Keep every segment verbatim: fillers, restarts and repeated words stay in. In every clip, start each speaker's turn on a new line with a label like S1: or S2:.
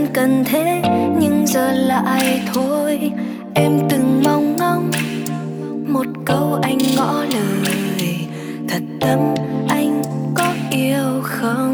S1: vẫn cần thế, nhưng giờ lại thôi. Em từng mong ngóng một câu anh ngỏ lời thật tâm, anh có yêu không?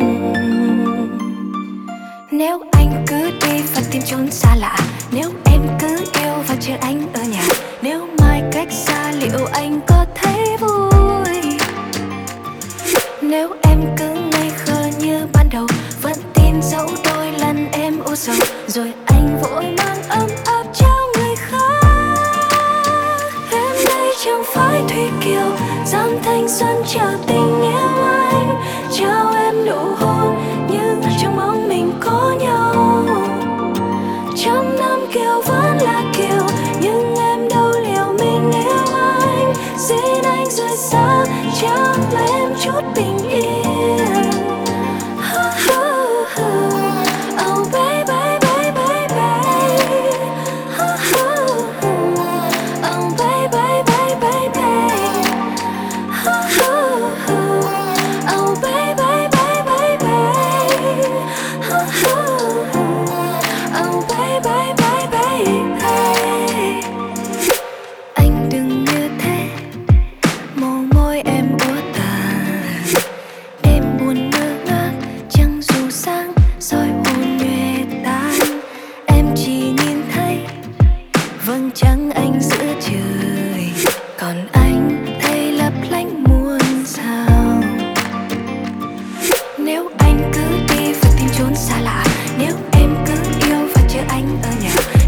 S1: Nếu anh cứ đi và tìm chốn xa lạ, nếu em cứ yêu và chờ anh ở nhà, nếu mai cách xa liệu anh có thấy vui? Nếu em cứ ngây khờ như ban đầu, vẫn tin dẫu đôi lần em u sầu, rồi anh vội mang ấm áp trao người khác. Em đây chẳng phải Thủy Kiều, dám thanh xuân chờ tình yêu anh, trao em nụ hôn nhưng trong mong mình có nhau. Trăm năm kiều vẫn là kiều, nhưng em đâu liệu mình yêu anh. Xin anh rời xa, trao lại em chút bình yên. Oh baby, baby, baby. Oh baby, baby, baby. Oh baby, baby, baby. Oh baby, baby, baby. Anh đừng như thế, màu môi em úa tàn, đêm buồn ngơ ngác, trăng dù sáng soi hồn nhuệ tan. Em chỉ nhìn thấy vầng trăng anh giữa trời, còn anh thấy lấp lánh muôn sao. Nếu anh cứ đi và tìm chốn xa lạ, nếu em cứ yêu và chờ anh ở nhà,